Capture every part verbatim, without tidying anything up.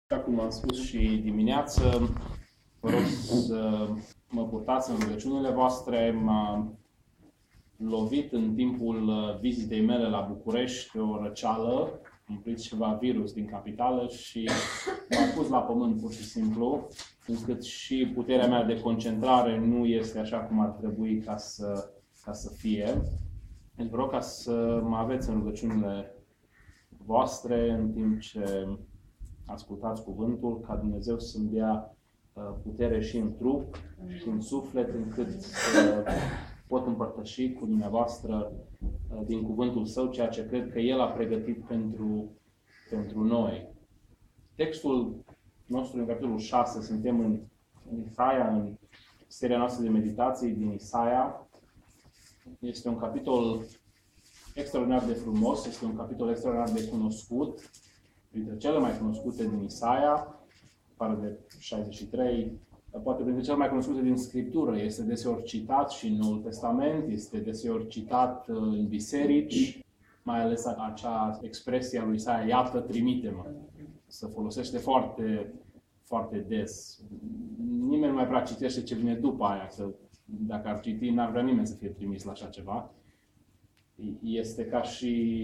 Așa cum am spus și dimineață, vă rog să mă purtați în rugăciunile voastre. M-a lovit în timpul vizitei mele la București o răceală, umplit ceva virus din capitală și m-a pus la pământ pur și simplu, încât și puterea mea de concentrare nu este așa cum ar trebui ca să, ca să fie. Deci vă rog ca să mă aveți în rugăciunile voastre în timp ce ascultați cuvântul, ca Dumnezeu să-mi dea putere și în trup și în suflet, încât să pot împărtăși cu dumneavoastră din cuvântul Său ceea ce cred că El a pregătit pentru, pentru noi. Textul nostru în capitolul șase, suntem în, în Isaia, în seria noastră de meditații din Isaia. Este un capitol extraordinar de frumos, este un capitol extraordinar de cunoscut, printre cele mai cunoscute din Isaia, afară de șaizeci și trei, poate printre cele mai cunoscute din Scriptură. Este deseori citat și în Noul Testament, este deseori citat în biserici, mai ales acea expresie a lui Isaia, iată, trimite-mă. Se folosește foarte, foarte des. Nimeni nu mai prea citește ce vine după aia, că dacă ar citi, n-ar vrea nimeni să fie trimis la așa ceva. Este ca și...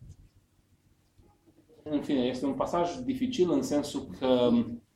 În fine, este un pasaj dificil în sensul că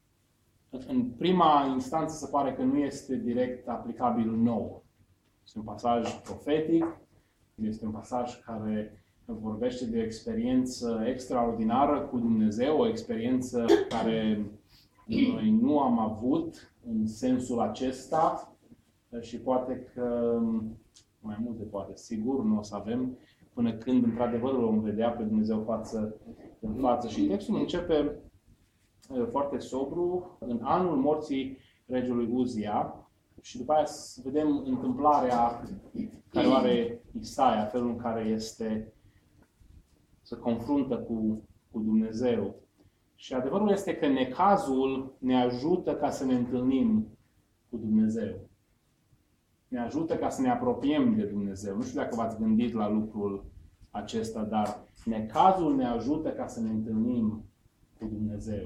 în prima instanță se pare că nu este direct aplicabil nou. Este un pasaj profetic, este un pasaj care vorbește de o experiență extraordinară cu Dumnezeu, o experiență care noi nu am avut în sensul acesta și poate că, mai multe poate, sigur nu o să avem, până când într-adevăr vom vedea pe Dumnezeu față în față. Și textul începe foarte sobru, în anul morții regelui Uzia, și după aia vedem întâmplarea care o are Isaia, felul în care este se confruntă cu, cu Dumnezeu. Și adevărul este că necazul ne ajută ca să ne întâlnim cu Dumnezeu. Ne ajută ca să ne apropiem de Dumnezeu. Nu știu dacă v-ați gândit la lucrul acesta, dar necazul ne ajută ca să ne întâlnim cu Dumnezeu.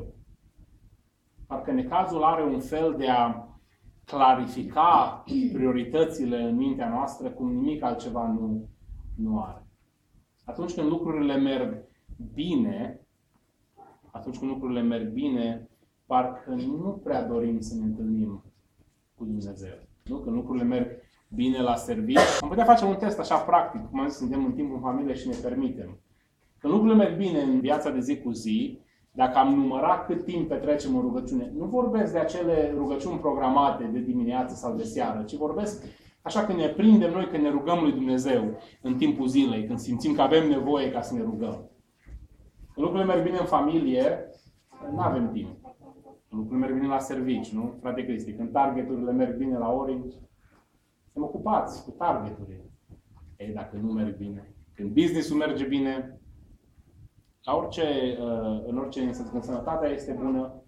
Parcă necazul are un fel de a clarifica prioritățile în mintea noastră cum nimic altceva nu, nu are. Atunci când lucrurile merg bine, atunci când lucrurile merg bine, parcă nu prea dorim să ne întâlnim cu Dumnezeu. Nu? Când lucrurile merg bine la serviciu. Am putea face un test așa practic, cum am zis, suntem în timp în familie și ne permitem. Când lucrurile merg bine în viața de zi cu zi, dacă am numărat cât timp petrecem în rugăciune, nu vorbesc de acele rugăciuni programate de dimineață sau de seară, ci vorbesc așa că ne prindem noi când ne rugăm lui Dumnezeu în timpul zilei, când simțim că avem nevoie ca să ne rugăm. Când lucrurile merg bine în familie, nu avem timp. Când lucrurile merg bine la serviciu, nu? Frate Cristi, când targeturile merg bine la Orange, suntem ocupați cu targeturile. Ei, dacă nu merg bine, când business-ul merge bine, la orice, în orice instanță, când sănătatea este bună,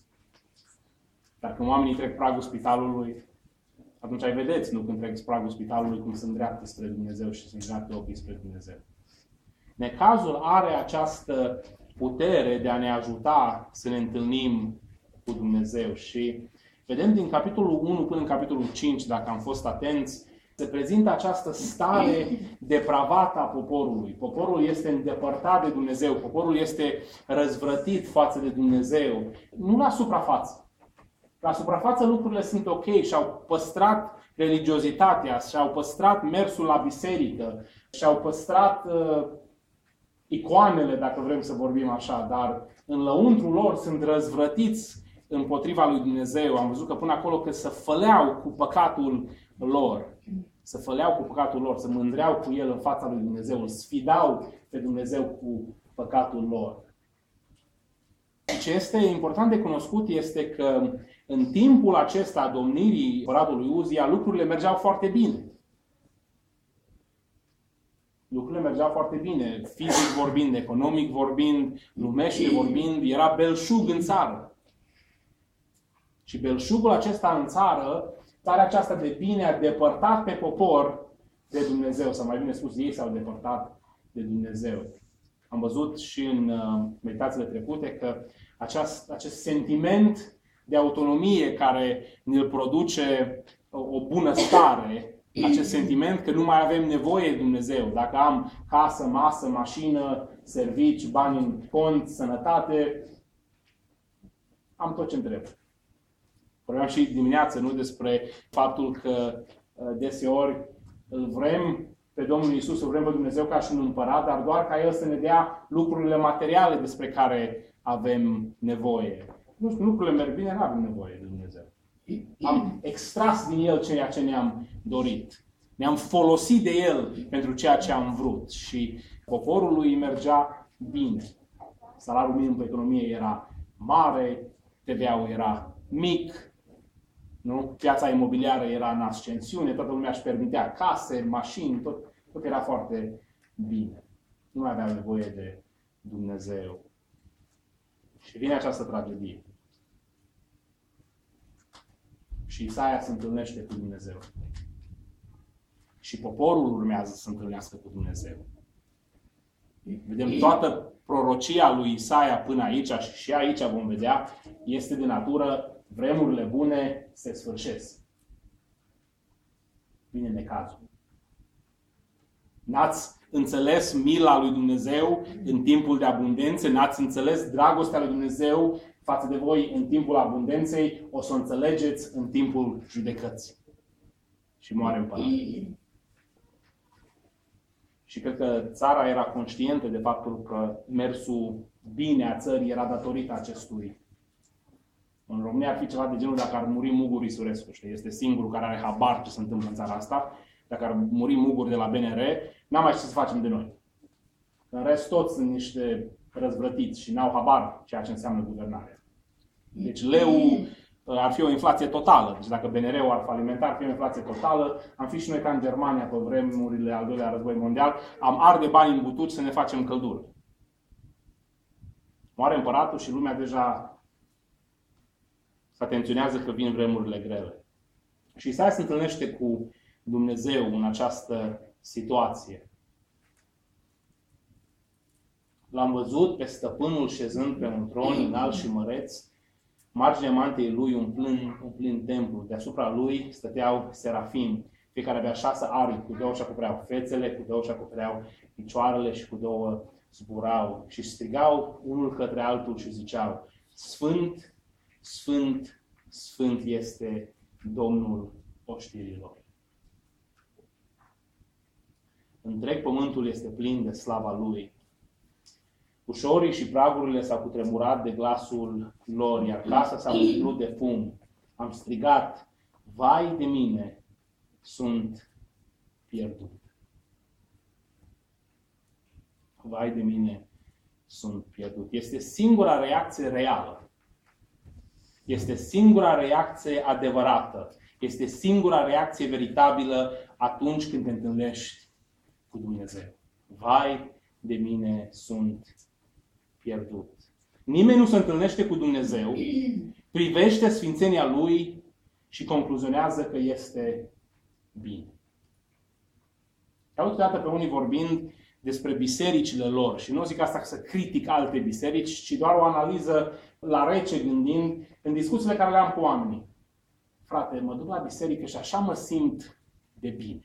dacă oamenii trec pragul spitalului, atunci ai vedeți, nu când trec pragul spitalului, cum se îndreaptă spre Dumnezeu și se îndreaptă ochii spre Dumnezeu. Necazul are această putere de a ne ajuta să ne întâlnim cu Dumnezeu. Și vedem din capitolul unu până în capitolul cinci, dacă am fost atenți, se prezintă această stare depravată a poporului. Poporul este îndepărtat de Dumnezeu, poporul este răzvrătit față de Dumnezeu. Nu la suprafață. La suprafață lucrurile sunt ok și-au păstrat religiozitatea, și-au păstrat mersul la biserică, și-au păstrat uh, icoanele, dacă vrem să vorbim așa, dar în lăuntrul lor sunt răzvrătiți împotriva lui Dumnezeu. Am văzut că până acolo că se făleau cu păcatul lor. Se făleau cu păcatul lor, se mândreau cu el în fața lui Dumnezeu, îl sfidau pe Dumnezeu cu păcatul lor. Ce este important de cunoscut este că în timpul acesta a domnirii împăratului Uzia, lucrurile mergeau foarte bine. Lucrurile mergeau foarte bine, fizic vorbind, economic vorbind, lumește vorbind, era belșug în țară. Și belșugul acesta în țară, starea aceasta de bine a depărtat pe popor de Dumnezeu, sau mai bine spus, ei s-au depărtat de Dumnezeu. Am văzut și în meditațiile trecute că Aceast, acest sentiment de autonomie care ne-l produce o bună stare, acest sentiment că nu mai avem nevoie de Dumnezeu. Dacă am casă, masă, mașină, servici, bani în cont, sănătate, am tot ce-mi trebuie. Vorbeam și dimineață, nu, despre faptul că deseori îl vrem pe Domnul Iisus, îl vrem pe Dumnezeu ca și un împărat, dar doar ca El să ne dea lucrurile materiale despre care avem nevoie. Nu știu, lucrurile merg bine, nu avem nevoie de Dumnezeu. Am extras din El ceea ce ne-am dorit. Ne-am folosit de El pentru ceea ce am vrut. Și poporul lui mergea bine. Salariul minim pe economie era mare, T V A-ul era mic, nu? Piața imobiliară era în ascensiune, toată lumea își permitea case, mașini, tot, tot era foarte bine. Nu mai aveau nevoie de Dumnezeu. Și vine această tragedie. Și Isaia se întâlnește cu Dumnezeu. Și poporul urmează să se întâlnească cu Dumnezeu. Vedem toată prorocia lui Isaia până aici și și aici vom vedea, este de natură vremurile bune se sfârșesc. Vine necazul. N-ați înțeles mila lui Dumnezeu în timpul de abundență, n-ați înțeles dragostea lui Dumnezeu față de voi în timpul abundenței, o să o înțelegeți în timpul judecății. Și moare împăratul. Și cred că țara era conștientă de faptul că mersul bine a țării era datorită acestui. În România ar fi ceva de genul dacă ar muri Mugur Isurescu. Știi? Este singurul care are habar ce se întâmplă în țara asta. Dacă ar muri Mugur de la B N R, n-am mai ști să facem de noi. În rest, toți sunt niște răzvrătiți și n-au habar ceea ce înseamnă guvernarea. Deci leu ar fi o inflație totală. Deci dacă B N R-ul ar falimenta, ar fi o inflație totală. Am fi și noi ca în Germania pe vremurile al doilea război mondial. Am arde bani în butuci să ne facem căldură. Moare împăratul și lumea deja se atenționează că vin vremurile grele. Și Isaia se întâlnește cu Dumnezeu în această situație. L-am văzut pe stăpânul șezând pe un tron înalt și măreț, marginea mantiei lui umplând, umplând templul. Deasupra lui stăteau serafim. Fiecare avea șase aripi, cu două și acopereau fețele, cu două și acopereau picioarele și cu două zburau. Și strigau unul către altul și ziceau: Sfânt, Sfânt, Sfânt este Domnul oștirilor. Întreg pământul este plin de slava Lui. Ușorii și pragurile s-au cutremurat de glasul lor, iar casa s-a umplut de fum. Am strigat: vai de mine, sunt pierdut. Vai de mine, sunt pierdut. Este singura reacție reală. Este singura reacție adevărată. Este singura reacție veritabilă atunci când te întâlnești cu Dumnezeu. Vai de mine, sunt pierdut. Nimeni nu se întâlnește cu Dumnezeu, privește sfințenia Lui și concluzionează că este bine. Aud câteodată pe unii vorbind despre bisericile lor și nu zic asta să critic alte biserici, ci doar o analiză la rece gândind în discuțiile care le am cu oamenii. Frate, mă duc la biserică și așa mă simt de bine.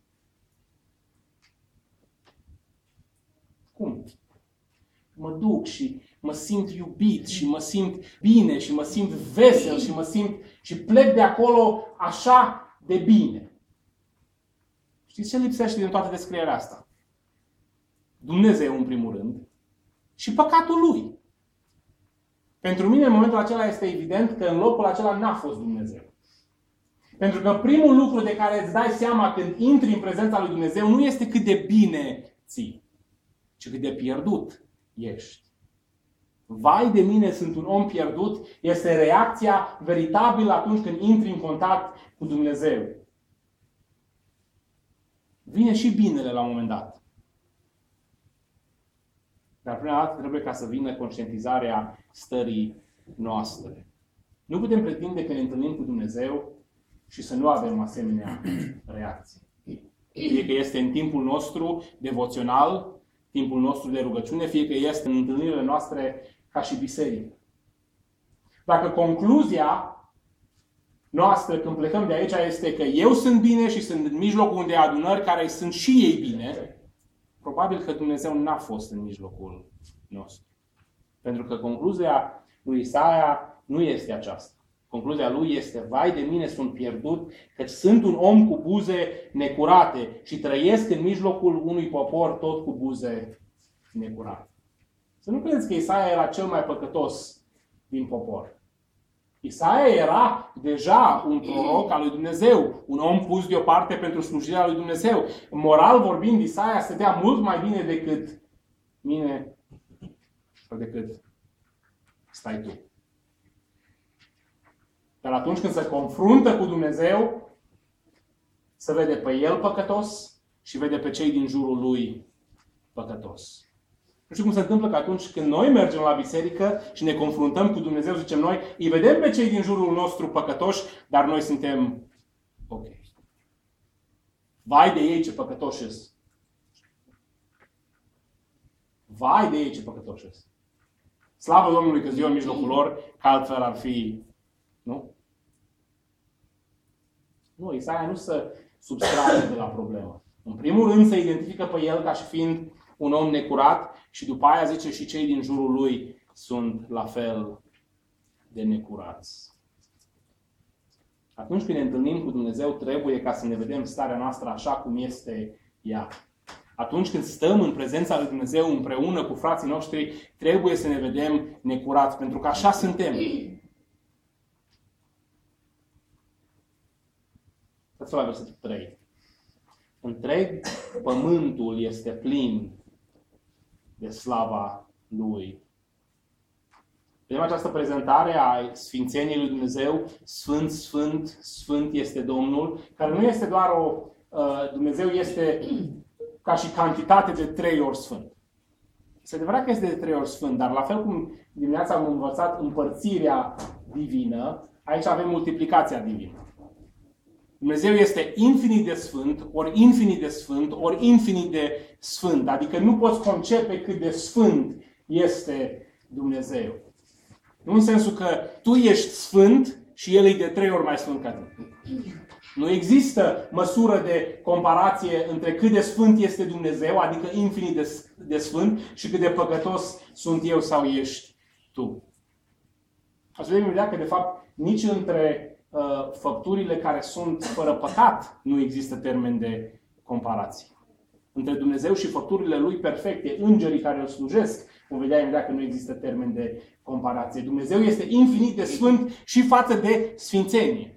Cum? Mă duc și mă simt iubit și mă simt bine și mă simt vesel și mă simt și plec de acolo așa de bine. Știți ce lipsește din toată descrierea asta? Dumnezeu în primul rând și păcatul lui. Pentru mine în momentul acela este evident că în locul acela n-a fost Dumnezeu. Pentru că primul lucru de care îți dai seama când intri în prezența lui Dumnezeu nu este cât de bine ții, ci cât de pierdut ești. Vai de mine, sunt un om pierdut, este reacția veritabilă atunci când intri în contact cu Dumnezeu. Vine și binele la un moment dat. Dar prima dată trebuie ca să vină conștientizarea stării noastre. Nu putem pretinde că ne întâlnim cu Dumnezeu și să nu avem asemenea reacții. Fie că este în timpul nostru devoțional, timpul nostru de rugăciune, fie că este în întâlnirile noastre ca și biserică. Dacă concluzia noastră când plecăm de aici este că eu sunt bine și sunt în mijlocul unei adunări care sunt și ei bine, probabil că Dumnezeu n-a fost în mijlocul nostru. Pentru că concluzia lui Isaia nu este aceasta. Concluzia lui este: vai de mine, sunt pierdut, căci sunt un om cu buze necurate și trăiesc în mijlocul unui popor tot cu buze necurate. Să nu credeți că Isaia era cel mai păcătos din popor. Isaia era deja un proroc al lui Dumnezeu, un om pus deoparte pentru slujirea lui Dumnezeu. Moral vorbind, Isaia stătea mult mai bine decât mine sau decât stai tu. Dar atunci când se confruntă cu Dumnezeu, se vede pe el păcătos și vede pe cei din jurul lui păcătos. Nu știu cum se întâmplă că atunci când noi mergem la biserică și ne confruntăm cu Dumnezeu, zicem noi, îi vedem pe cei din jurul nostru păcătoși, dar noi suntem ok. Vai de ei ce păcătoși sunt. Vai de ei ce păcătoși sunt. Slavă Domnului că ziua în mijlocul lor, că altfel ar fi. Nu? Nu, Isaia nu se substrage de la problemă. În primul rând se identifică pe el ca și fiind un om necurat și după aia zice și cei din jurul lui sunt la fel de necurați. Atunci când ne întâlnim cu Dumnezeu, trebuie ca să ne vedem starea noastră așa cum este ea. Atunci când stăm în prezența lui Dumnezeu împreună cu frații noștri, trebuie să ne vedem necurați, pentru că așa suntem. Dați-vă la versetul trei. Întreg pământul este plin de slava Lui. Vedem această prezentare a Sfințeniei lui Dumnezeu, Sfânt, Sfânt, Sfânt este Domnul, care nu este doar o... Uh, Dumnezeu este ca și cantitate de trei ori Sfânt. Este adevărat că este de trei ori Sfânt, dar la fel cum dimineața am învățat împărțirea divină, aici avem multiplicația divină. Dumnezeu este infinit de sfânt, ori infinit de sfânt, ori infinit de sfânt. Adică nu poți concepe cât de sfânt este Dumnezeu. Nu în sensul că tu ești sfânt și El e de trei ori mai sfânt ca tine. Nu există măsură de comparație între cât de sfânt este Dumnezeu, adică infinit de, de sfânt, și cât de păcătos sunt eu sau ești tu. O să vedem imediat că, de fapt, nici între uh, făpturile care sunt fără păcat nu există termen de comparație. Între Dumnezeu și făpturile Lui perfecte, îngerii care îl slujesc, vom vedea imediat că nu există termen de comparație. Dumnezeu este infinit de sfânt și față de sfințenie.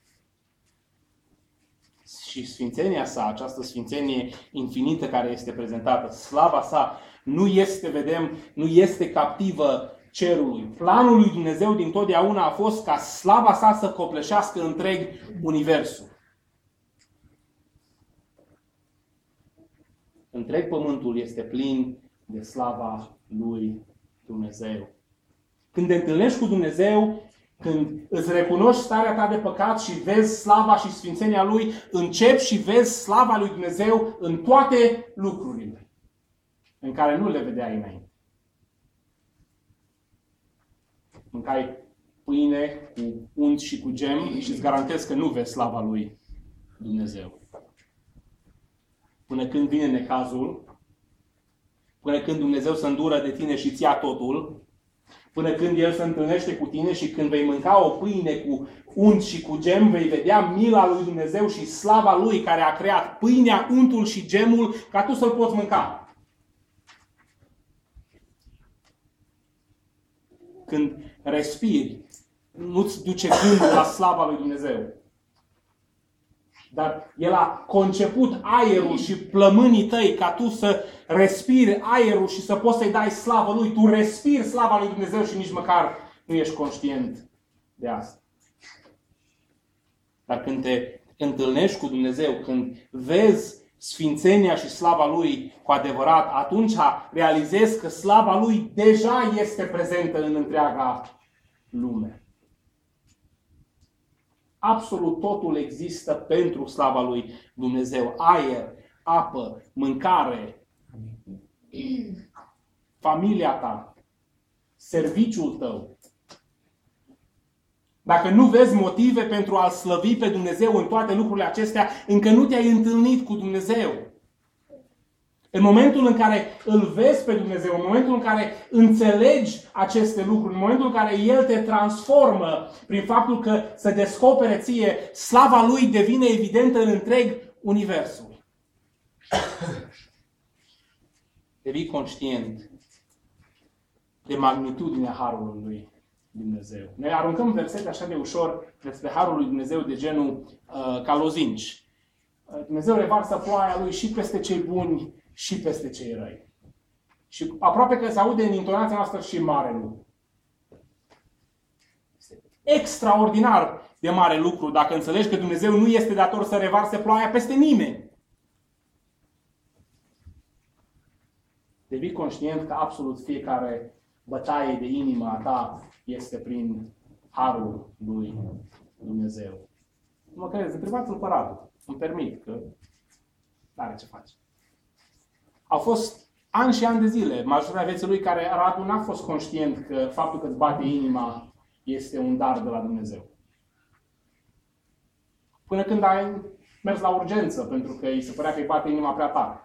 Și sfințenia sa, această sfințenie infinită care este prezentată, slava sa, nu este, vedem, nu este captivă cerului. Planul lui Dumnezeu dintotdeauna a fost ca slava sa să copleșească întreg universul. Întreg pământul este plin de slava lui Dumnezeu. Când te întâlnești cu Dumnezeu, când îți recunoști starea ta de păcat și vezi slava și sfințenia Lui, începi și vezi slava lui Dumnezeu în toate lucrurile în care nu le vedeai înainte. Mâncai pâine cu unt și cu gem și îți garantez că nu vezi slava lui Dumnezeu. Până când vine necazul, până când Dumnezeu se îndură de tine și îți ia totul, până când El se întâlnește cu tine și când vei mânca o pâine cu unt și cu gem, vei vedea mila lui Dumnezeu și slava Lui care a creat pâinea, untul și gemul ca tu să-l poți mânca. Când respiri, nu-ți duce gândul la slava lui Dumnezeu. Dar El a conceput aerul și plămânii tăi ca tu să respiri aerul și să poți să-i dai slavă Lui. Tu respiri slava lui Dumnezeu și nici măcar nu ești conștient de asta. Dar când te întâlnești cu Dumnezeu, când vezi sfințenia și slava Lui cu adevărat, atunci realizezi că slava Lui deja este prezentă în întreaga lume. Absolut totul există pentru slava lui Dumnezeu. Aer, apă, mâncare, familia ta, serviciul tău, dacă nu vezi motive pentru a-L slăvi pe Dumnezeu în toate lucrurile acestea, încă nu te-ai întâlnit cu Dumnezeu. În momentul în care îl vezi pe Dumnezeu, în momentul în care înțelegi aceste lucruri, în momentul în care El te transformă prin faptul că se descopere ție, slava Lui devine evidentă în întreg universul. Devii conștient de magnitudinea harului lui Dumnezeu. Noi aruncăm versete așa de ușor despre harul lui Dumnezeu de genul uh, ca lozinci. Uh, Dumnezeu revarsă ploaia Lui și peste cei buni și peste cei răi. Și aproape că se aude în intonația noastră și mare lucru. Este extraordinar de mare lucru dacă înțelegi că Dumnezeu nu este dator să revarse ploaia peste nimeni. Devii conștient că absolut fiecare bătaie de inima a ta este prin harul lui Dumnezeu. Nu mă credeți, întrebați-l pe Radu. Îmi permit că nu are ce face. Au fost ani și ani de zile, majoritatea vieții lui, care Radu n-a fost conștient că faptul că îți bate inima este un dar de la Dumnezeu. Până când ai mers la urgență, pentru că îi se părea că îi bate inima prea tare.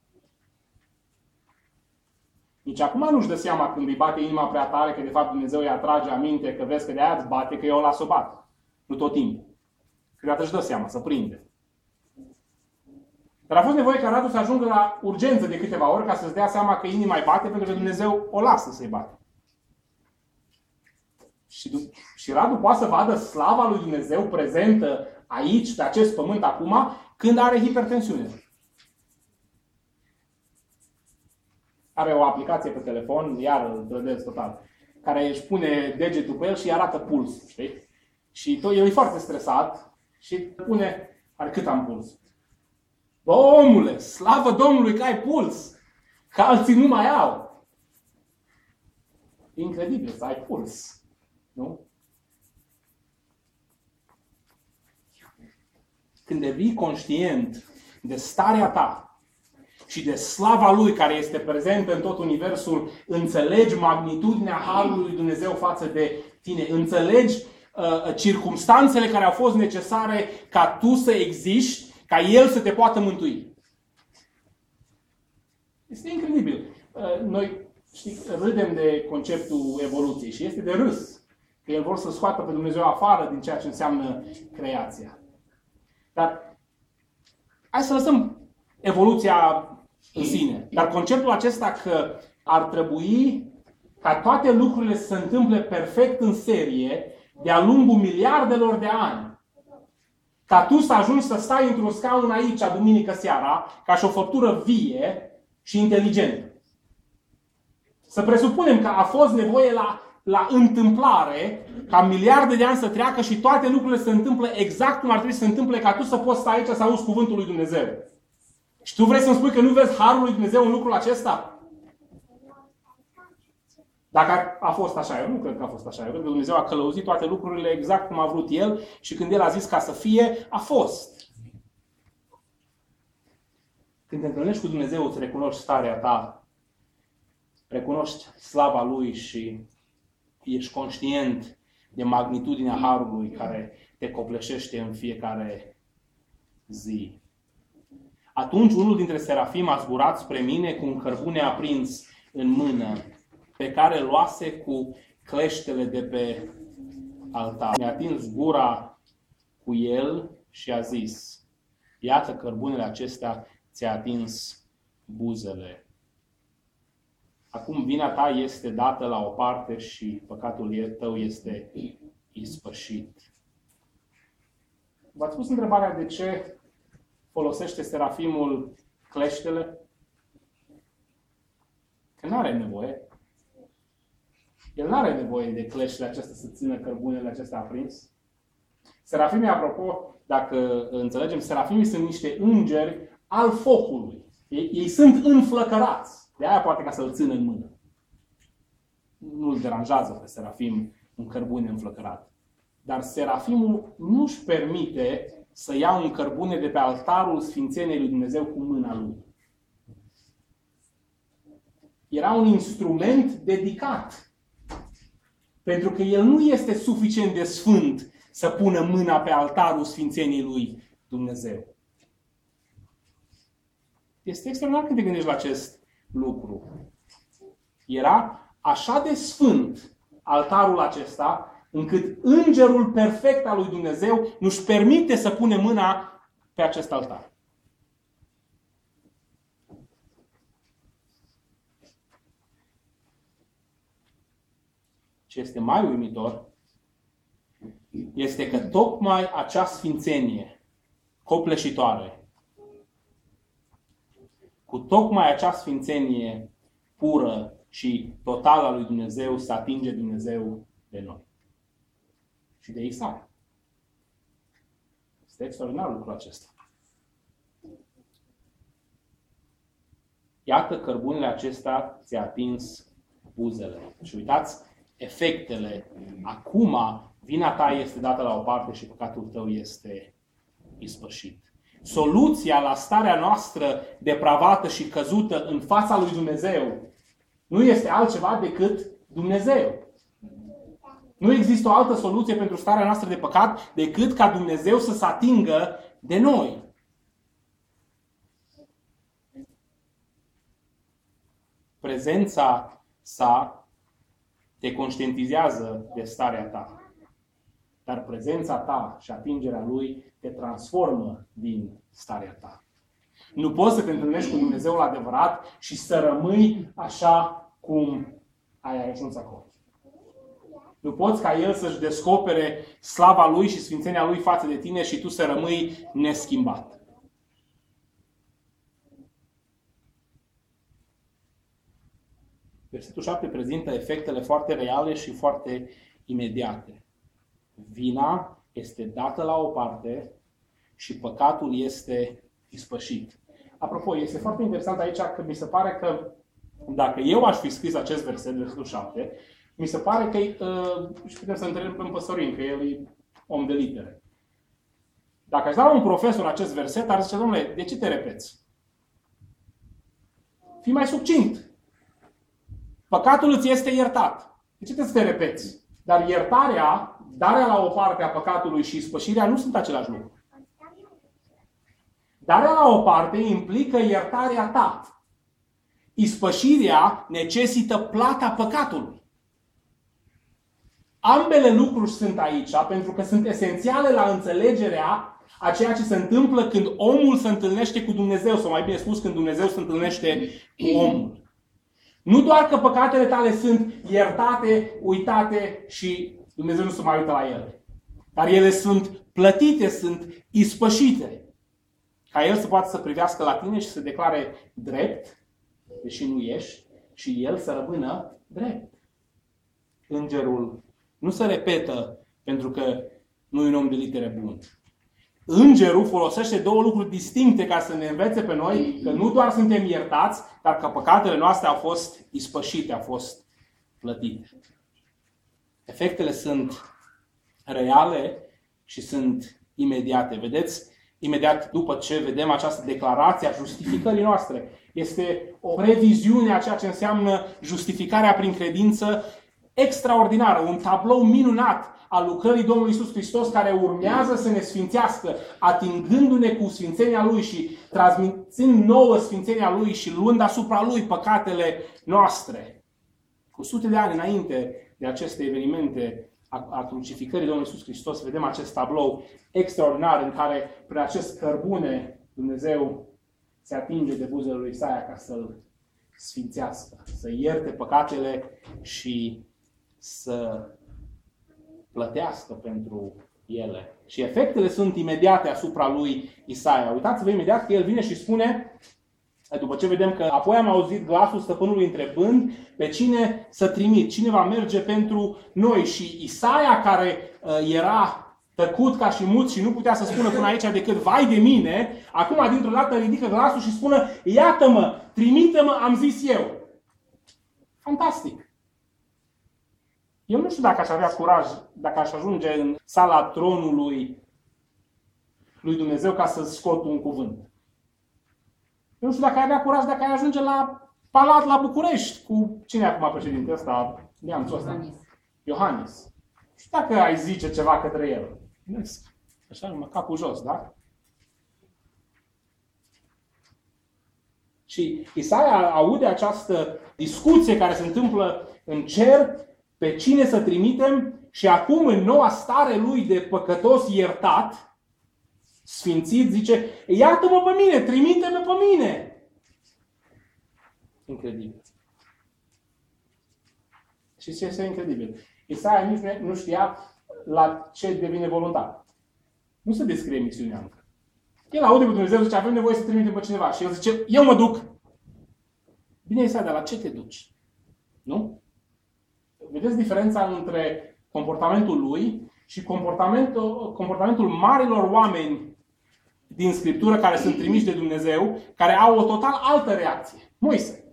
Nici acum nu-și dă seama când îi bate inima prea tare, că de fapt Dumnezeu îi atrage aminte, că vezi că de aia îți bate, că eu o las o bat. Nu tot timpul. Câteodată își dă seama, să prinde. Dar a fost nevoie ca Radu să ajungă la urgență de câteva ori ca să-ți dea seama că inima îi bate, pentru că Dumnezeu o lasă să-i bate. Și, și Radu poate să vadă slava lui Dumnezeu prezentă aici, pe acest pământ acum, când are hipertensiune. Are o aplicație pe telefon, iar îl trădesc total, care își pune degetul pe el și îi arată puls. Știi? Și tot, el e foarte stresat și pune, are cât am puls. Bă, omule, slavă Domnului că ai puls! Că alții nu mai au. E incredibil să ai puls. Nu? Când devii conștient de starea ta și de slava Lui care este prezentă în tot universul, înțelegi magnitudinea harului lui Dumnezeu față de tine. Înțelegi uh, circumstanțele care au fost necesare ca tu să existi, ca El să te poată mântui. Este incredibil. Uh, noi știi, râdem de conceptul evoluției și este de râs. Că El vor să scoată pe Dumnezeu afară din ceea ce înseamnă creația. Dar hai să lăsăm evoluția în sine. Dar conceptul acesta că ar trebui ca toate lucrurile să se întâmple perfect în serie de-a lungul miliardelor de ani. Ca tu să ajungi să stai într-un scaun aici, duminică seara, ca și o făptură vie și inteligentă. Să presupunem că a fost nevoie la, la întâmplare ca miliarde de ani să treacă și toate lucrurile se întâmplă exact cum ar trebui să se întâmple ca tu să poți sta aici să auzi cuvântul lui Dumnezeu. Și tu vrei să-mi spui că nu vezi harul lui Dumnezeu în lucrul acesta? Dacă a fost așa, eu nu cred că a fost așa. Eu cred că Dumnezeu a călăuzit toate lucrurile exact cum a vrut El și când El a zis ca să fie, a fost. Când te întâlnești cu Dumnezeu, îți recunoști starea ta, recunoști slava Lui și ești conștient de magnitudinea harului care te copleșește în fiecare zi. Atunci unul dintre serafim a zburat spre mine cu un cărbune aprins în mână, pe care luase cu cleștele de pe altar. Mi-a atins gura cu el și a zis: iată, cărbunele acestea ți-a atins buzele. Acum vina ta este dată la o parte și păcatul tău este ispășit. V-ați pus întrebarea de ce folosește serafimul cleștele? Că nu are nevoie. El nu are nevoie de cleștele acestea să țină cărbunele acestea aprins. Serafimii, apropo, dacă înțelegem, serafimii sunt niște îngeri al focului. Ei, ei sunt înflăcărați. De aia poate ca să-l țină în mână. Nu-l deranjează pe serafim un cărbune înflăcărat. Dar serafimul nu-și permite să ia un cărbune de pe altarul Sfințeniei lui Dumnezeu cu mâna lui. Era un instrument dedicat Pentru că el nu este suficient de sfânt să pună mâna pe altarul sfințeniei lui Dumnezeu. Este extraordinar când te gândești la acest lucru. Era așa de sfânt altarul acesta, încât îngerul perfect al lui Dumnezeu nu-și permite să pune mâna pe acest altar. Ce este mai uimitor este că tocmai acea sfințenie copleșitoare, cu tocmai acea sfințenie pură și totală a lui Dumnezeu, să atinge Dumnezeu de noi. Și de Isaia. Este extraordinar lucrul acesta. Iată, cărbunele acesta ți-a atins buzele. Și uitați, efectele. Acum, vina ta este dată la o parte și păcatul tău este ispășit. Soluția la starea noastră depravată și căzută în fața lui Dumnezeu nu este altceva decât Dumnezeu. Nu există o altă soluție pentru starea noastră de păcat decât ca Dumnezeu să se atingă de noi. Prezența sa te conștientizează de starea ta. Dar prezența ta și atingerea lui te transformă din starea ta. Nu poți să te întâlnești cu Dumnezeul adevărat și să rămâi așa cum ai ajuns acolo. Nu poți ca El să-și descopere slava Lui și sfințenia Lui față de tine și tu să rămâi neschimbat. Versetul șapte prezintă efectele foarte reale și foarte imediate. Vina este dată la o parte și păcatul este ispășit. Apropo, este foarte interesant aici că mi se pare că dacă eu aș fi scris acest verset, versetul șapte, mi se pare că, uh, și putem să întrebăm pe Sorin, că el e om de litere. Dacă aș da la un profesor acest verset, ar zice, domnule, de ce te repeți? Fii mai succint. Păcatul îți este iertat. De ce trebuie să te repeți? Dar iertarea, darea la o parte a păcatului și ispășirea nu sunt același lucru. Darea la o parte implică iertarea ta. Ispășirea necesită plata păcatului. Ambele lucruri sunt aici pentru că sunt esențiale la înțelegerea a ceea ce se întâmplă când omul se întâlnește cu Dumnezeu, sau mai bine spus, când Dumnezeu se întâlnește cu omul. Nu doar că păcatele tale sunt iertate, uitate și Dumnezeu nu se mai uită la ele. Dar ele sunt plătite, sunt ispășite. Ca El să poată să privească la tine și să declare drept, deși nu ești, și El să rămână drept. Îngerul nu se repetă pentru că nu e un om de litere bun. Îngerul folosește două lucruri distincte ca să ne învețe pe noi că nu doar suntem iertați, dar că păcatele noastre au fost ispășite, au fost plătite. Efectele sunt reale și sunt imediate. Vedeți? Imediat după ce vedem această declarație a justificării noastre. Este o previziune a ceea ce înseamnă justificarea prin credință extraordinară, un tablou minunat al lucrării Domnului Iisus Hristos care urmează să ne sfințească, atingându-ne cu sfințenia Lui și transmițând nouă sfințenia Lui și luând asupra Lui păcatele noastre. Cu sute de ani înainte de aceste evenimente a, a crucificării Domnului Iisus Hristos, vedem acest tablou extraordinar în care, prin acest cărbune, Dumnezeu se atinge de buzele lui Isaia ca să-l sfințească, să ierte păcatele și să plătească pentru ele. Și efectele sunt imediate asupra lui Isaia. Uitați-vă imediat că el vine și spune, după ce vedem că apoi am auzit glasul stăpânului întrebând pe cine să trimit, cine va merge pentru noi. Și Isaia, care uh, era tăcut ca și mut și nu putea să spună până aici decât vai de mine, acum dintr-o dată ridică glasul și spune, iată-mă, trimite-mă, am zis eu. Fantastic! Eu nu știu dacă aș avea curaj, dacă aș ajunge în sala tronului lui Dumnezeu ca să scot un cuvânt. Eu nu știu dacă ai avea curaj dacă ai ajunge la Palat, la București, cu cine e acum președinte ăsta, neamțul ăsta? Iohannis. Nu știu dacă ai zice ceva către el. Așa, numai capul jos, da? Și Isaia aude această discuție care se întâmplă în cer, pe cine să trimitem, și acum în noua stare lui de păcătos iertat, sfințit, zice, iartă-mă pe mine, trimite-mă pe mine. Incredibil. Și ce este incredibil? Isaia nici nu știa la ce devine voluntar. Nu se descrie misiunea încă. El aude pe Dumnezeu, zice, avem nevoie să trimitem pe cineva. Și el zice, eu mă duc. Bine, Isaia, dar la ce te duci? Nu? Vedeți diferența între comportamentul lui și comportamentul, comportamentul marilor oameni din Scriptură care sunt trimiși de Dumnezeu, care au o total altă reacție. Moise.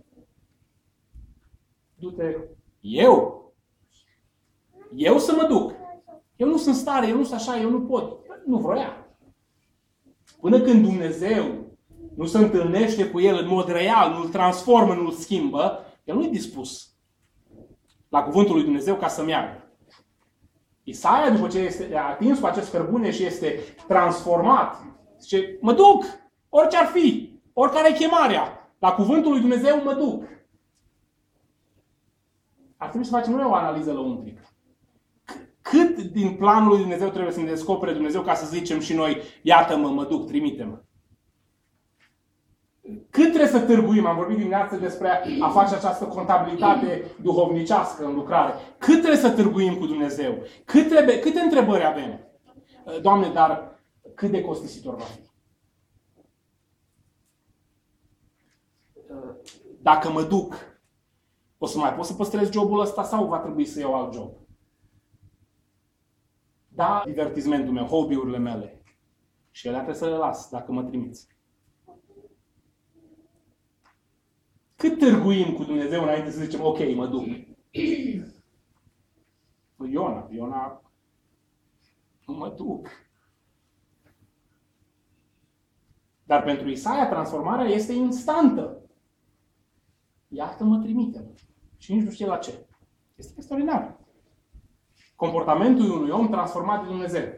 Du-te. Eu? Eu să mă duc. Eu nu sunt stare, eu nu sunt așa, eu nu pot. Nu vroia. Până când Dumnezeu nu se întâlnește cu el în mod real, nu-l transformă, nu-l schimbă, el nu e dispus la cuvântul lui Dumnezeu ca să meargă. Isaia, după ce este atins cu acest cărbune și este transformat, zice, mă duc, orice ar fi, oricare e chemarea, la cuvântul lui Dumnezeu mă duc. Ar trebui să facem noi o analiză lăuntrică. Cât din planul lui Dumnezeu trebuie să ne descopere Dumnezeu ca să zicem și noi, iată-mă, mă duc, trimite-mă. Cât trebuie să târguim? Am vorbit dimineață despre a face această contabilitate duhovnicească în lucrare. Cât trebuie să târguim cu Dumnezeu? Cât trebuie, câte întrebări avem? Doamne, dar cât de costisitor va fi? Dacă mă duc, o să mai pot să păstrez jobul ăsta sau va trebui să iau alt job? Da, divertismentul meu, hobby-urile mele. Și ele trebuie să le las dacă mă trimiți. Cât târguim cu Dumnezeu înainte să zicem, ok, mă duc? Iona, Iona, mă duc. Dar pentru Isaia transformarea este instantă. Iată-mă, trimite-mă. Și nici nu știe la ce. Este extraordinar. Comportamentul unui om transformat de Dumnezeu.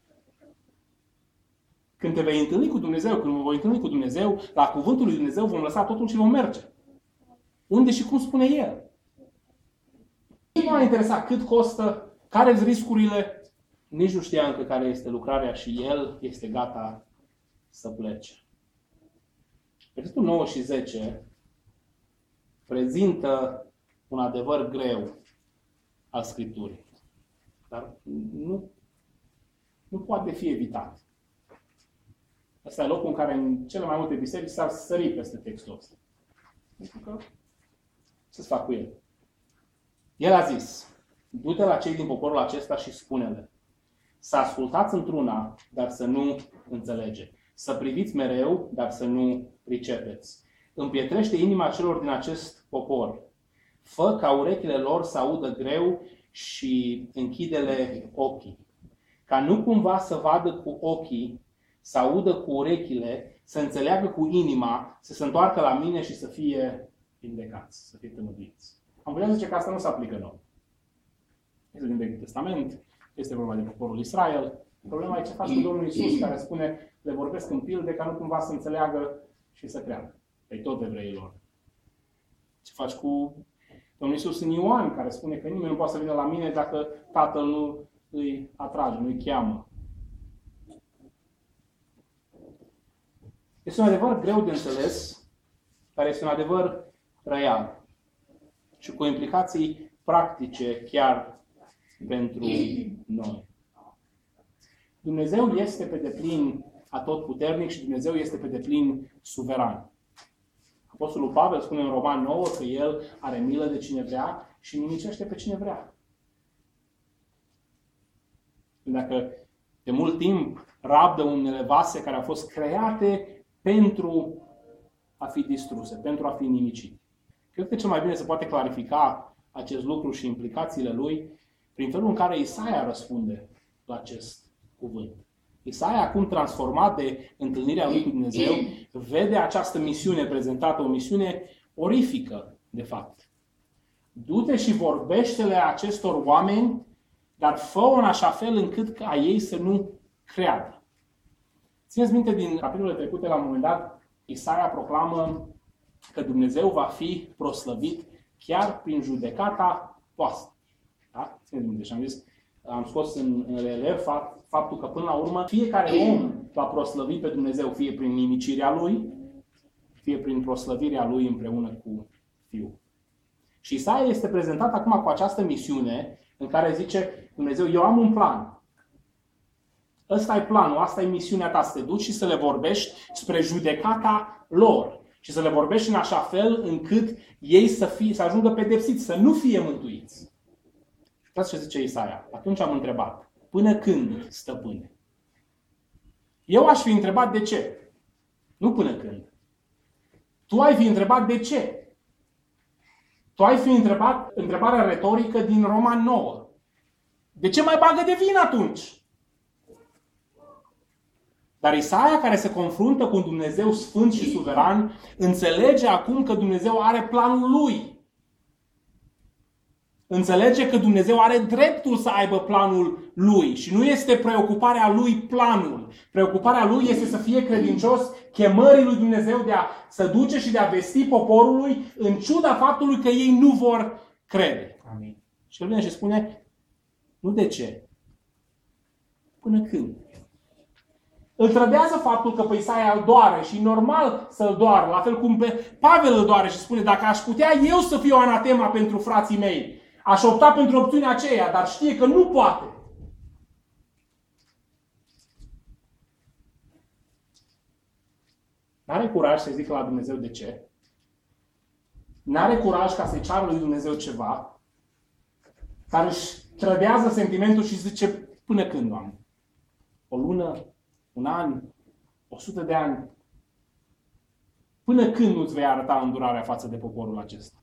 Când te vei întâlni cu Dumnezeu, când mă voi întâlni cu Dumnezeu, la cuvântul lui Dumnezeu vom lăsa totul și vom merge. Unde și cum spune El. Nu m-a interesat cât costă, care sunt riscurile. Nici nu știa încă care este lucrarea și El este gata să plece. Versetul nouă și zece prezintă un adevăr greu al Scripturii. Dar nu, nu poate fi evitat. Asta e locul în care în cele mai multe biserici s-ar sări peste textul ăsta. Pentru că ce-ți fac cu el? El a zis, du-te la cei din poporul acesta și spune-le, să ascultați într-una, dar să nu înțelege. Să priviți mereu, dar să nu pricepeți. Împietrește inima celor din acest popor. Fă ca urechile lor să audă greu și închide-le ochii. Ca nu cumva să vadă cu ochii, să audă cu urechile, să înțeleagă cu inima, să se întoarcă la mine și să fie vindecați, să fie tămăduiți. Am putea zice că asta nu se aplică nouă. Este din Vechiul Testament, este vorba de poporul Israel. Problema e ce faci cu Domnul Iisus, care spune, le vorbesc în pilde ca nu cumva să înțeleagă și să creadă. Pe tot evreilor. Ce faci cu Domnul Iisus în Ioan, care spune că nimeni nu poate să vină la mine dacă Tatăl nu îi atrage, nu îi cheamă. Este un adevăr greu de înțeles, dar este un adevăr real și cu implicații practice chiar pentru noi. Dumnezeu este pe deplin atotputernic și Dumnezeu este pe deplin suveran. Apostolul Pavel spune în Roman nouă că El are milă de cine vrea și nimicește pe cine vrea. Dacă de mult timp rabdă unele vase care au fost create pentru a fi distruse, pentru a fi nimicite. Cred că cel mai bine se poate clarifica acest lucru și implicațiile lui prin felul în care Isaia răspunde la acest cuvânt. Isaia, acum transformat de întâlnirea lui cu Dumnezeu, vede această misiune prezentată, o misiune orifică, de fapt. Du-te și vorbește-le acestor oameni, dar fă-o în așa fel încât ca ei să nu creadă. Țineți minte din capitolele trecute, la un moment dat, Isaia proclamă că Dumnezeu va fi proslăvit chiar prin judecata voastră. Da? Țineți minte și am zis, am scos în, în relev fapt, faptul că până la urmă fiecare om va proslăvi pe Dumnezeu, fie prin nimicirea lui, fie prin proslăvirea lui împreună cu Fiul. Și Isaia este prezentat acum cu această misiune în care zice Dumnezeu, eu am un plan. Ăsta e planul, asta e misiunea ta, să te duci și să le vorbești spre judecata lor. Și să le vorbești în așa fel încât ei să, fie, să ajungă pedepsiți, să nu fie mântuiți. Uitați ce zice Isaia. Atunci am întrebat, până când, stăpâne? Eu aș fi întrebat de ce. Nu până când. Tu ai fi întrebat de ce. Tu ai fi întrebat întrebarea retorică din Roman nouă. De ce mai bagă de vină atunci? Dar Isaia, care se confruntă cu un Dumnezeu sfânt și suveran, înțelege acum că Dumnezeu are planul lui. Înțelege că Dumnezeu are dreptul să aibă planul lui și nu este preocuparea lui planul. Preocuparea lui este să fie credincios chemării lui Dumnezeu de a se duce și de a vesti poporului în ciuda faptului că ei nu vor crede. Amin. Și el vine și spune, nu de ce? Până când? Îl trădează faptul că pe Isaia îl doare și normal să-l doară, la fel cum pe Pavel îl doare și spune, dacă aș putea eu să fiu anatema pentru frații mei, aș opta pentru opțiunea aceea, dar știe că nu poate. N-are curaj să zică la Dumnezeu de ce. N-are curaj ca să-i ceară lui Dumnezeu ceva, dar își trădează sentimentul și zice, până când, Doamne? O lună? Un an? O sută de ani? Până când nu-ți vei arăta îndurarea față de poporul acesta?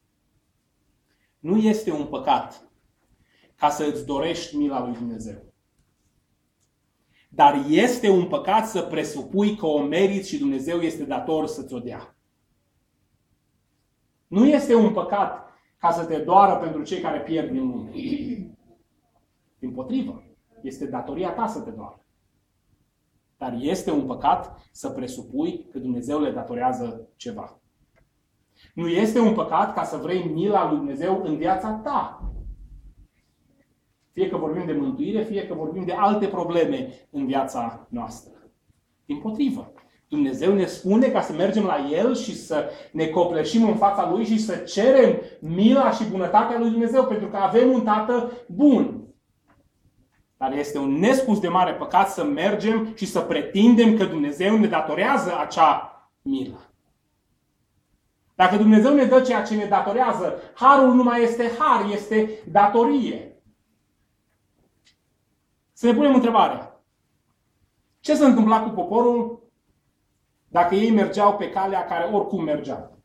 Nu este un păcat ca să îți dorești mila lui Dumnezeu. Dar este un păcat să presupui că o meriți și Dumnezeu este dator să ți-o dea. Nu este un păcat ca să te doară pentru cei care pierd din lume. Dimpotrivă, este datoria ta să te doară. Dar este un păcat să presupui că Dumnezeu le datorează ceva. Nu este un păcat ca să vrei mila lui Dumnezeu în viața ta. Fie că vorbim de mântuire, fie că vorbim de alte probleme în viața noastră. Dimpotrivă, Dumnezeu ne spune ca să mergem la El și să ne copleșim în fața Lui și să cerem mila și bunătatea lui Dumnezeu, pentru că avem un Tată bun. Dar este un nespus de mare păcat să mergem și să pretindem că Dumnezeu ne datorează acea milă. Dacă Dumnezeu ne dă ceea ce ne datorează, harul nu mai este har, este datorie. Să ne punem întrebarea. Ce s-a întâmplat cu poporul dacă ei mergeau pe calea care oricum mergeau?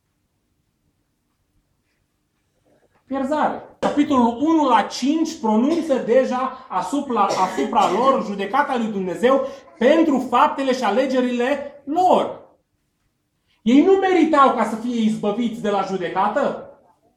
Pierzare. Capitolul unu la cinci pronunță deja asupra, asupra lor judecata lui Dumnezeu pentru faptele și alegerile lor. Ei nu meritau ca să fie izbăviți de la judecată.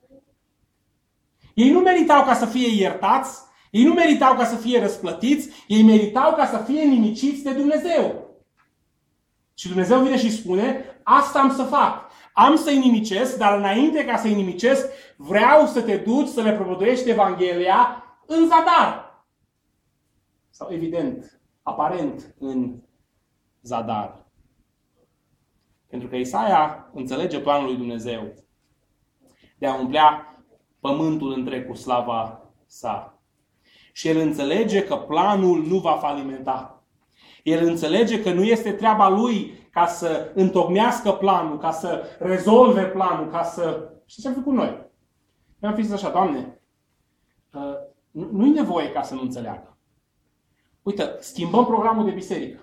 Ei nu meritau ca să fie iertați. Ei nu meritau ca să fie răsplătiți. Ei meritau ca să fie nimiciți de Dumnezeu. Și Dumnezeu vine și spune, asta am să fac. Am să-i nimicesc, dar înainte ca să-i nimicesc, vreau să te duci să le propovăduiești Evanghelia în zadar. Sau evident, aparent în zadar. Pentru că Isaia înțelege planul lui Dumnezeu de a umplea pământul întreg cu slava sa. Și el înțelege că planul nu va falimenta. El înțelege că nu este treaba lui ca să întocmească planul, ca să rezolve planul, ca să... Știți ce am făcut noi? Noi am fi zis așa, Doamne, nu-i nevoie ca să nu înțeleagă. Uite, schimbăm programul de biserică.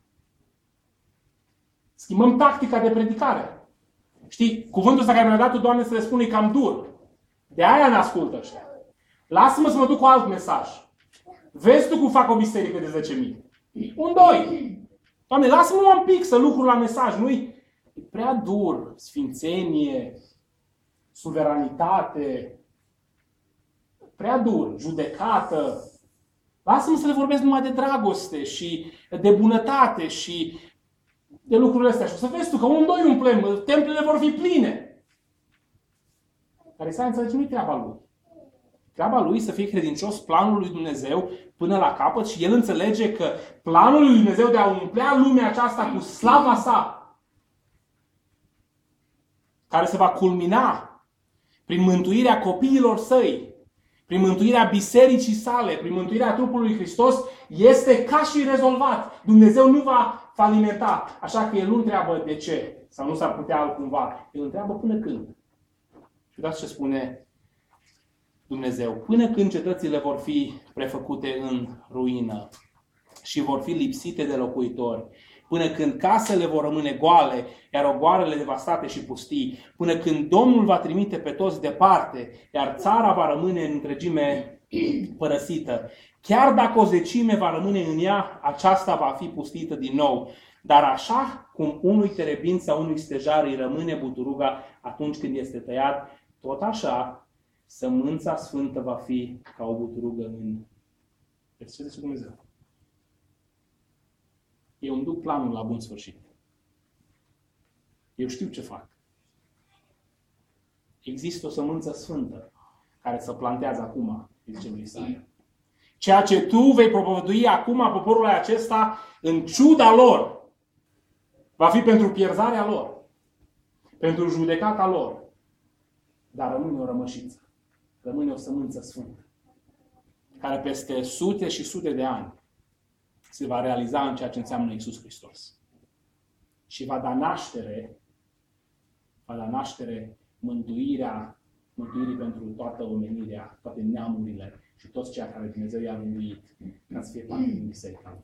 Schimbăm tactica de predicare. Știi, cuvântul ăsta care mi-a dat-o, Doamne, să le spun e cam dur. De aia ne ascultă ăștia. Lasă-mă să mă duc cu alt mesaj. Vezi tu cum fac o biserică de zece mii. Un, doi. Doamne, lasă-mă un pic să lucru la mesaj. Nu-i e prea dur, sfințenie, suveranitate, prea dur, judecată. Lasă-mă să le vorbesc numai de dragoste și de bunătate și de lucrurile astea. Și o să vezi tu că un, doi umplem, templele vor fi pline. Dar Isaia înțelege, nu-i treaba lui. Treaba lui să fie credincios planul lui Dumnezeu până la capăt și el înțelege că planul lui Dumnezeu de a umplea lumea aceasta cu slava sa, care se va culmina prin mântuirea copiilor săi, prin mântuirea bisericii sale, prin mântuirea trupului lui Hristos, este ca și rezolvat. Dumnezeu nu va falimenta. Așa că el nu întreabă de ce, sau nu s-ar putea altcumva. El întreabă până când. Și uitați ce spune Dumnezeu. Până când cetățile vor fi prefăcute în ruină și vor fi lipsite de locuitori, până când casele vor rămâne goale, iar ogoarele devastate și pustii, până când Domnul va trimite pe toți departe, iar țara va rămâne în întregime părăsită. Chiar dacă o zecime va rămâne în ea, aceasta va fi pustită din nou. Dar așa cum unui terebin sau unui stejar îi rămâne buturuga atunci când este tăiat, tot așa sămânța sfântă va fi ca o buturugă în... Deci ce zice Dumnezeu? Eu îmi duc planul la bun sfârșit. Eu știu ce fac. Există o sămânță sfântă care se plantează acum, zice lui Isaia. Ceea ce tu vei propovădui acum poporului acesta, în ciuda lor, va fi pentru pierzarea lor, pentru judecata lor. Dar rămâne o rămășiță. Rămâne o sămânță sfântă, care peste sute și sute de ani se va realiza în ceea ce înseamnă Iisus Hristos. Și va da naștere, va da naștere mântuirea, mântuirii pentru toată omenirea, toate neamurile și toți cei care Dumnezeu i-a rânduit ca să fie parte din biserica.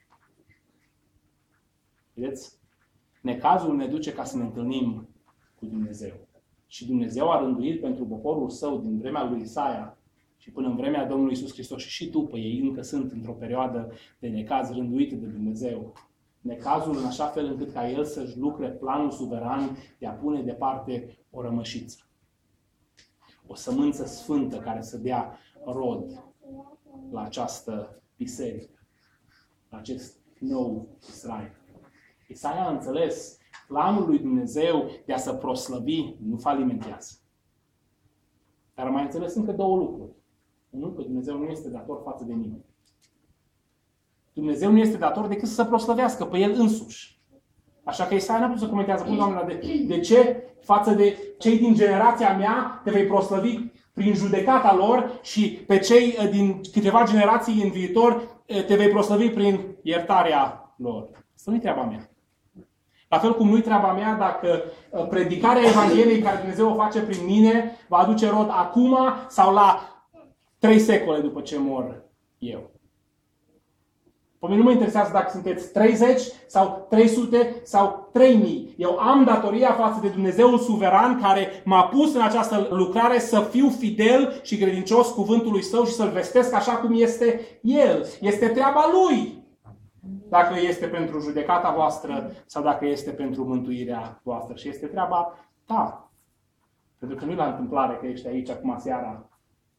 Vedeți? Necazul ne duce ca să ne întâlnim cu Dumnezeu. Și Dumnezeu a rânduit pentru poporul său din vremea lui Isaia și până în vremea Domnului Iisus Hristos și și după ei încă sunt într-o perioadă de necaz rânduită de Dumnezeu. Necazul în așa fel încât ca El să-și lucre planul suveran de a pune departe o rămășiță. O sămânță sfântă care să dea rod la această biserică, la acest nou Israel. Isaia a înțeles planul lui Dumnezeu de a se proslăvi, nu falimentează. Dar am mai înțeles încă două lucruri. Unul, că Dumnezeu nu este dator față de nimeni. Dumnezeu nu este dator decât să se proslăvească pe El însuși. Așa că Isaia n-a putut să comentează, până Doamne, de, de ce față de cei din generația mea te vei proslăvi prin judecata lor și pe cei din câteva generații în viitor te vei proslăvi prin iertarea lor. Asta nu-i treaba mea. La fel cum nu-i treaba mea dacă predicarea Evangheliei care Dumnezeu o face prin mine va aduce rod acum sau la trei secole după ce mor eu. Pe mine nu mă interesează dacă sunteți treizeci sau trei sute sau trei mii. Eu am datoria față de Dumnezeul suveran care m-a pus în această lucrare să fiu fidel și credincios cuvântului Său și să-L vestesc așa cum este El. Este treaba Lui. Dacă este pentru judecata voastră sau dacă este pentru mântuirea voastră. Și este treaba ta. Pentru că nu e la întâmplare că ești aici acum seara.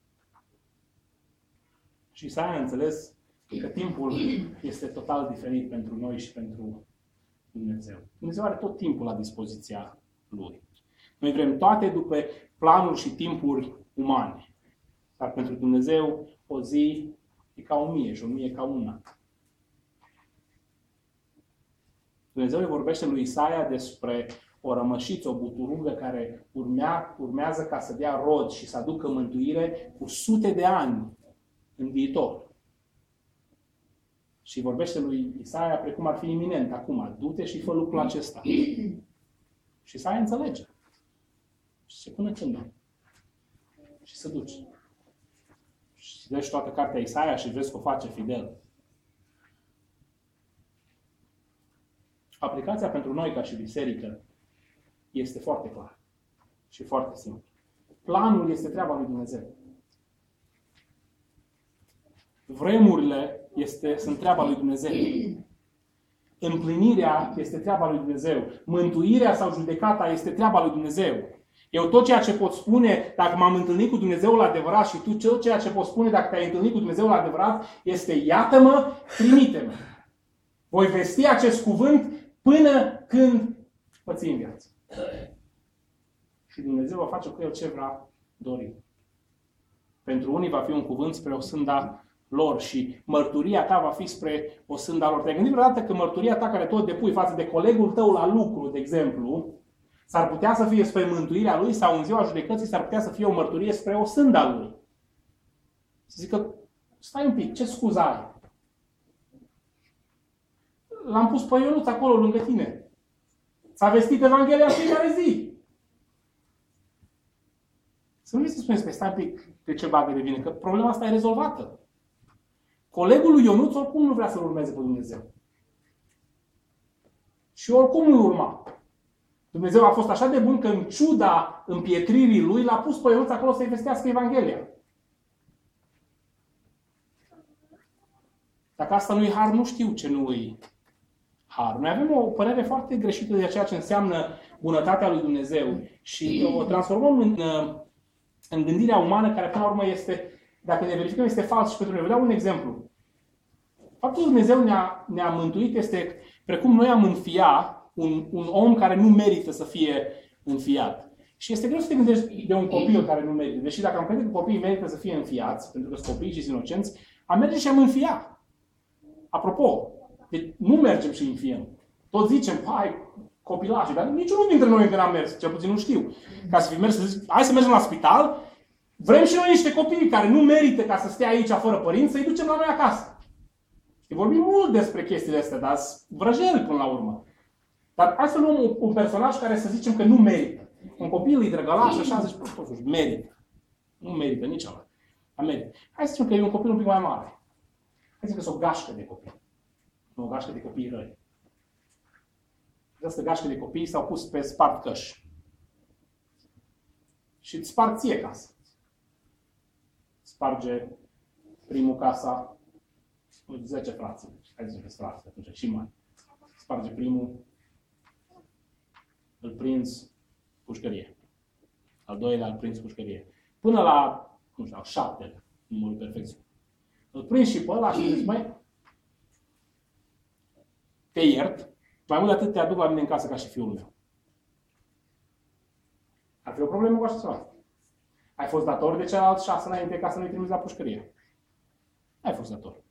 Și Isaia a înțeles că timpul este total diferit pentru noi și pentru Dumnezeu. Dumnezeu are tot timpul la dispoziția Lui. Noi vrem toate după planuri și timpuri umane. Dar pentru Dumnezeu o zi e ca o mie și o mie ca una. Dumnezeu îi vorbește lui Isaia despre o rămășiță, o buturugă care urmea, urmează ca să dea rod și să aducă mântuire cu sute de ani în viitor. Și vorbește lui Isaia precum ar fi iminent acum. Du-te și fă lucrul acesta. Și Isaia înțelege. Și se pune când. Și se duce. Și vezi toată cartea Isaia și vezi că o face fidel. Aplicația pentru noi ca și biserică este foarte clară și foarte simplu. Planul este treaba lui Dumnezeu. Vremurile este, sunt treaba lui Dumnezeu. Împlinirea este treaba lui Dumnezeu. Mântuirea sau judecata este treaba lui Dumnezeu. Eu tot ceea ce pot spune dacă m-am întâlnit cu Dumnezeul adevărat și tu tot ceea ce pot spune dacă te-ai întâlnit cu Dumnezeul adevărat este iată-mă, trimite-mă. Voi vesti acest cuvânt până când mă ții în viață. Și Dumnezeu va face cu el ce vrea dori. Pentru unii va fi un cuvânt spre o sânda lor și mărturia ta va fi spre o sânda lor. Te-ai gândit vreodată că mărturia ta care tot depui față de colegul tău la lucru, de exemplu, s-ar putea să fie spre mântuirea lui sau în ziua judecății s-ar putea să fie o mărturie spre o sânda lui. Să zică, stai un pic, ce scuză ai? L-am pus pe Ionuț acolo lângă tine. S-a vestit Evanghelia în fiecare zi. Să nu vi se spuneți, stai un pic, de ce bagă de vine, că problema asta e rezolvată. Colegul lui Ionuț oricum nu vrea să-L urmeze pe Dumnezeu. Și oricum nu urma. Dumnezeu a fost așa de bun că în ciuda împietririi lui l-a pus pe Ionuț acolo să-i vestească Evanghelia. Dacă asta nu-i har, nu știu ce nu-i har. Noi avem o părere foarte greșită de ceea ce înseamnă bunătatea lui Dumnezeu și o transformăm în, în gândirea umană care până la urmă este, dacă ne verificăm, este fals și pentru noi. Vă dau un exemplu. Faptul că Dumnezeu ne-a, ne-a mântuit este precum noi am înfia un, un om care nu merită să fie înfiat. Și este greu să te gândești de un copil care nu merită. Deși dacă am crede că copiii merită să fie înfiați, pentru că sunt copii și sunt inocenți, am merge și am înfia. Apropo, deci nu mergem și înfiem. Tot zicem, hai, copilașii, dar niciunul dintre noi încă n-am mers, cel puțin nu știu. Ca să fi mers să zic, hai să mergem la spital, vrem și noi niște copii care nu merită ca să stea aici fără părinți, să-i ducem la noi acasă. Și vorbim mult despre chestiile astea, dar vrăjeli până la urmă. Dar hai să luăm un, un personaj care să zicem că nu merită. Un copil îi drăgălaș și așa, zici, totuși, merită. Nu merită nici ala. Dar merită. Hai să zicem că e un copil un pic mai mare. Hai să zicem că sunt o gașcă de copii. Nu o gașcă de copii răi. Această gașcă de copii s-au pus pe spart căși. Și îți spart ție casa. Sparge primul casa, zece frați. Hai să zicem că frați, atunci și mai. Sparge primul, îl prinzi pușcărie. Al doilea îl prinzi pușcărie. Până la, nu știu, al șaptele, numărul perfecțiune. Îl prinzi și pe ăla și zici, măi, te iert, mai mult de atât te aduc la mine în casă ca și fiul meu. Ar fi o problemă cu așa ceva. Ai fost dator de celălalt șase înainte ca să nu-i trimiți la pușcărie. Ai fost dator.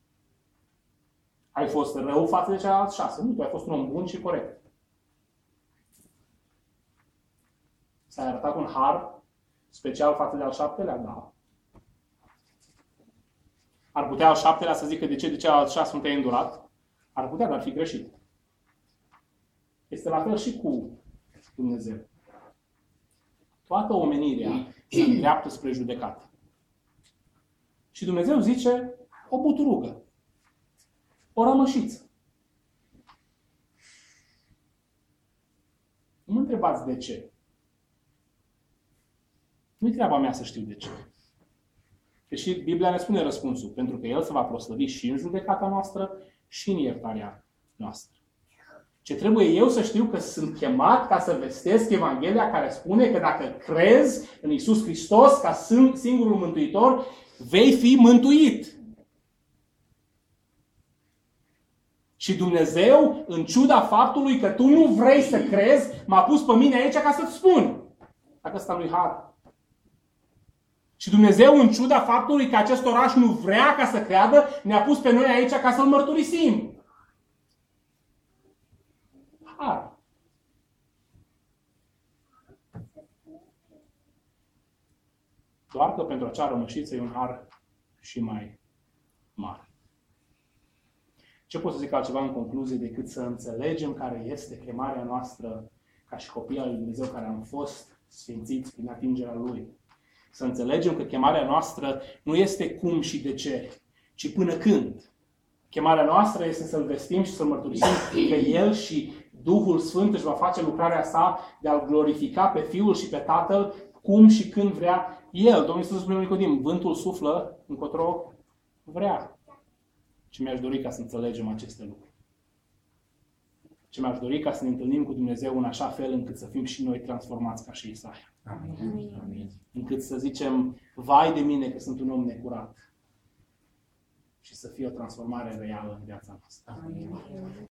Ai fost rău față de celălalt șase. Nu, tu ai fost un om bun și corect. S-ai arătat un har special față de al șaptelea? Da. Ar putea al șaptelea să zică de ce de celălalt șase nu te-ai îndurat? Ar putea, dar ar fi greșit. Este la fel și cu Dumnezeu. Toată omenirea se îndreaptă spre judecată. Și Dumnezeu zice o buturugă, o rămășiță. Nu mă întrebați de ce. Nu-i treaba mea să știu de ce. Deși Biblia ne spune răspunsul, pentru că El se va proslăvi și în judecata noastră și în iertarea noastră. Ce trebuie eu să știu că sunt chemat ca să vestesc Evanghelia care spune că dacă crezi în Iisus Hristos ca singurul mântuitor, vei fi mântuit. Și Dumnezeu, în ciuda faptului că tu nu vrei să crezi, m-a pus pe mine aici ca să-ți spun. Dacă ăsta nu-i har. Și Dumnezeu, în ciuda faptului că acest oraș nu vrea ca să creadă, ne-a pus pe noi aici ca să-L mărturisim. Har. Doar că pentru acea rămășiță e un har și mai mare. Ce pot să zic altceva în concluzie decât să înțelegem care este chemarea noastră ca și copii al lui Dumnezeu care am fost sfințiți prin atingerea Lui. Să înțelegem că chemarea noastră nu este cum și de ce, ci până când. Chemarea noastră este să-L vestim și să-L mărturisim că El și Duhul Sfânt își va face lucrarea sa de a-L glorifica pe Fiul și pe Tatăl cum și când vrea El. Domnul Iisus spune lui Nicodim, vântul suflă încotro vrea. Și mi-aș dori ca să înțelegem aceste lucruri. Ce mi-aș dori ca să ne întâlnim cu Dumnezeu în așa fel încât să fim și noi transformați ca și Isaia. Amin. Amin. Încât să zicem, vai de mine că sunt un om necurat. Și să fie o transformare reală în viața noastră. Amin.